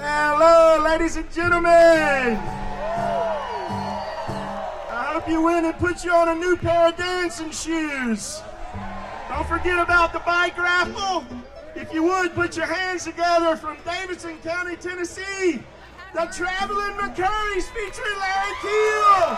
Hello, ladies and gentlemen. I hope you win and put you on a new pair of dancing shoes. Don't forget about the bike raffle. If you would, put your hands together from Davidson County, Tennessee. The Traveling McCurries featuring Larry Keel.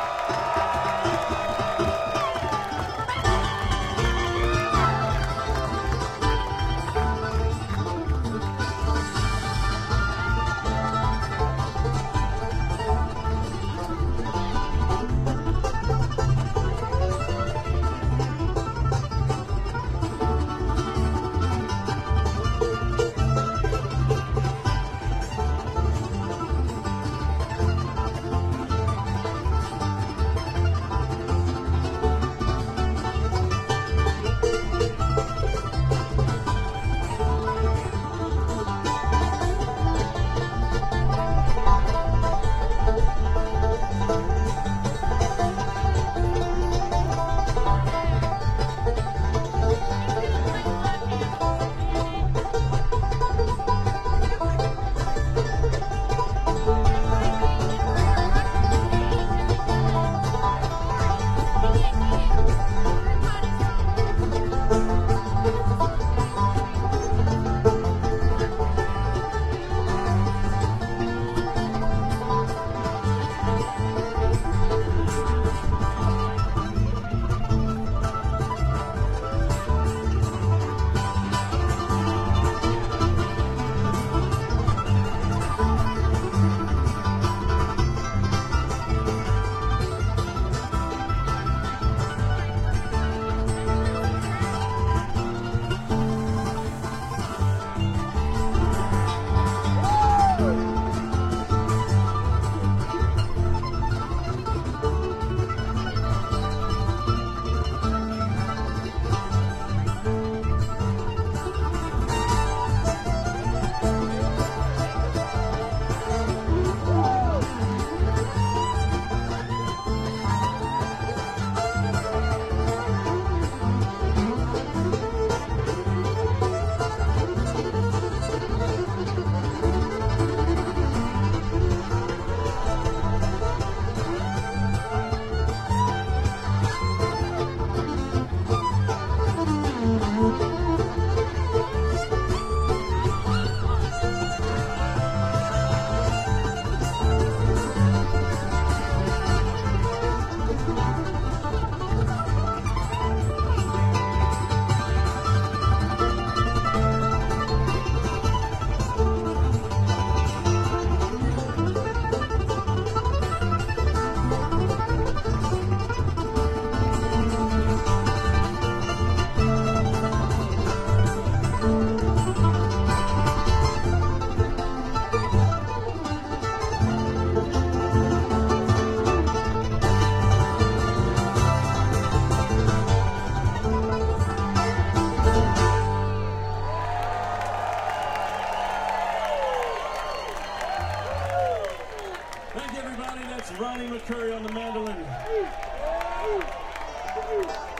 Thank you, everybody. That's Ronnie McCurry on the mandolin.